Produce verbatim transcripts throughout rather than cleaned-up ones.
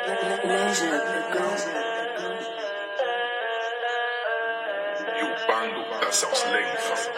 You bando, that sounds lame.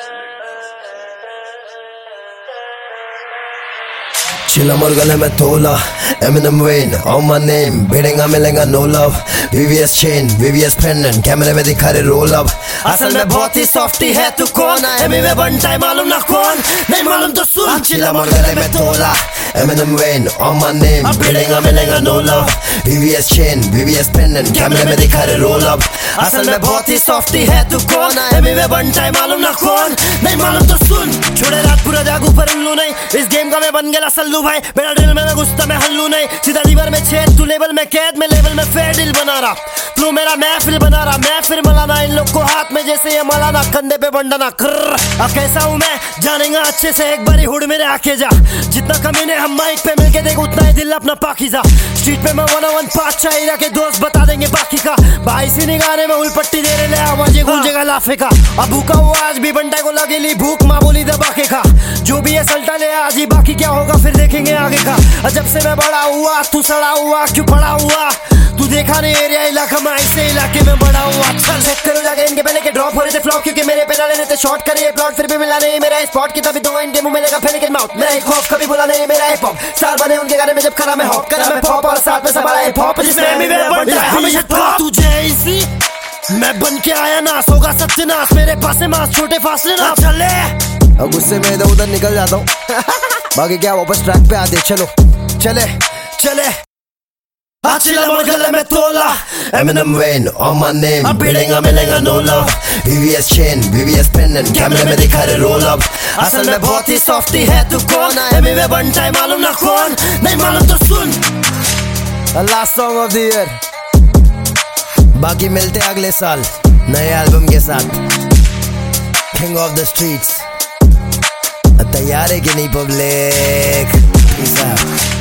Chilla morgale mein tola, Eminem Wayne on my name, बिड़ेंगा मिलेंगा no love, V V S chain, V V S pendant, कैमरे में दिखा रहे roll up. असल में बहुत ही softy है तू कौन है, एमी में बनता है मालूम ना कौन, नहीं मालूम तो सुन. Chilla morgale mein tola, Eminem Wayne on my name, बिड़ेंगा मिलेंगा no love, V V S chain, V V S pendant, कैमरे में दिखा रहे roll up. असल में बहुत ही softy है तू कौन है, एमी में बनता है मालूम ना कौन, नहीं मालूम तो सुन. छोड़े रात पूरा जागू पर उल्लू नहीं, इस गेम का मैं बन गया सल्लू भाई, मेरा दिल में मैं घुसता मैं हल्लू नहीं, सीधा लीवर में छेद, तू लेवल में कैद, में लेवल में फेयर दिल बना रहा, तू मेरा महफिल बना रहा, मैं फिर मलाना इन लोग को हाथ में जैसे ये मलाना, कंधे पे बंडना कर. अब कैसा हूँ मैं जानेगा अच्छे से, एक बारी हुड मेरे आके जा, जितना कमीने हम माइक पे मिलके देख उतना ही दिल अपना पाकीज़ा. स्ट्रीट पे मैं वन वन पाँच चाहिए के दोस्त बता देंगे बाकी का, भाई सी निगाने में उलपट्टी दे रहे ले आवाज़ गूंजेगा लाफे का. अब भूखा हुआ आज भी बंटा को लगेली भूख, माँ बोली दबा के खा, जो भी है सल्टा ले आज ही, बाकी क्या होगा फिर देखेंगे आगे का. जब से मैं बड़ा हुआ तू सड़ा हुआ, क्यों पड़ा हुआ तू देखा नहीं एरिया इलाका में, ऐसे इलाके में बड़ा हुआ. चल चेक करो जाके इनके पहले के ड्रॉप हो रहे थे फ्लॉप, क्योंकि मेरे पे डाले रहते शॉर्ट करे प्लॉट, फिर भी मिला नहीं मेरा स्पॉट की, तभी दो इनके मुंह में लगा फेंके माउथ. मेरा एक खौफ कभी बोला नहीं मेरा हिप हॉप, स्टार बने उनके गाने में जब खरा मैं हॉप करा मैं पॉप, और साथ में संभाला हिप हॉप जिसमें मैं भी बनता है हमेशा टॉप. तुझे इसी मैं बन के आया नास, होगा सत्यनाश मेरे पास है मास, छोटे फासले ना चले. अब गुस्से में इधर उधर निकल जाता हूँ बाकी क्या वापस ट्रैक पे आते, चलो चले चले. Chilla morgale mein tola, Eminem Wayne on my name, बिड़ेंगा मिलेंगा no love, V V S chain, V V S pendant, कैमरे में दिखा रहे roll up. असल में बहुत ही softy है तू कौन है, एमी में बनता है मालूम ना कौन, नहीं मालूम तो सुन. Last song of the year, बाकी मिलते अगले साल नए एल्बम के साथ. King of the streets, तैयार है कि नहीं पब्लिक? Peace out.